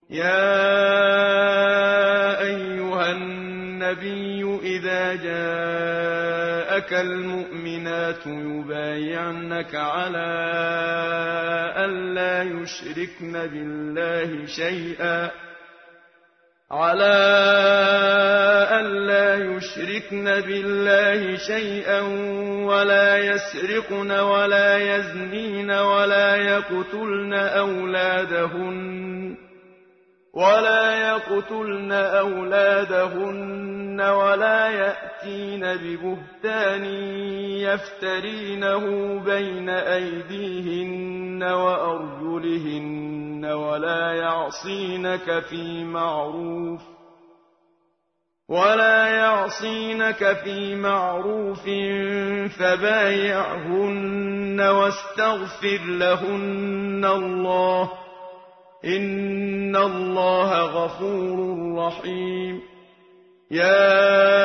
يا أيها النبي إذا جاءك المؤمنات يبايعنك على ألا يشركن بالله شيئا ولا يسرقن ولا يزنين ولا يقتلن أولادهن ولا يأتين ببهتان يفترينه بين أيديهن وأرجلهن ولا يعصينك في معروف فبايعهن واستغفر لهن الله إن الله غفور رحيم. يا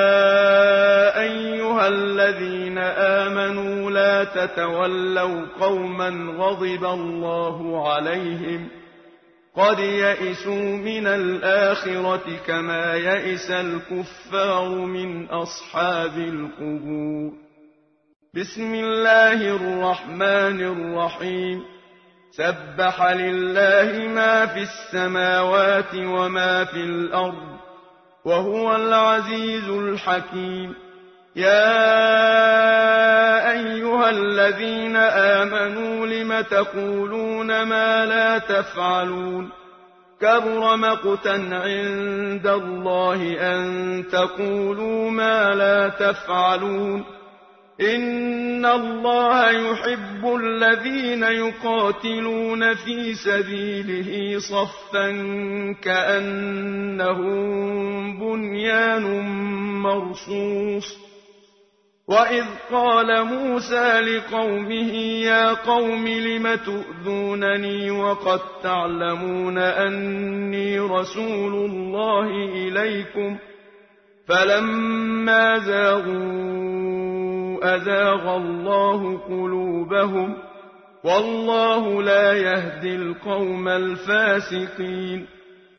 أيها الذين آمنوا لا تتولوا قوما غضب الله عليهم قد يئسوا من الآخرة كما يئس الكفار من أصحاب القبور. بسم الله الرحمن الرحيم. سبح لله ما في السماوات وما في الأرض وهو العزيز الحكيم. يا أيها الذين آمنوا لم تقولون ما لا تفعلون كبر مقتا عند الله أن تقولوا ما لا تفعلون. إن الله يحب الذين يقاتلون في سبيله صفا كأنهم بنيان مرصوص. وإذ قال موسى لقومه يا قوم لم تؤذونني وقد تعلمون أني رسول الله إليكم فلما زاغوا أزاغ الله قلوبهم والله لا يهدي القوم الفاسقين.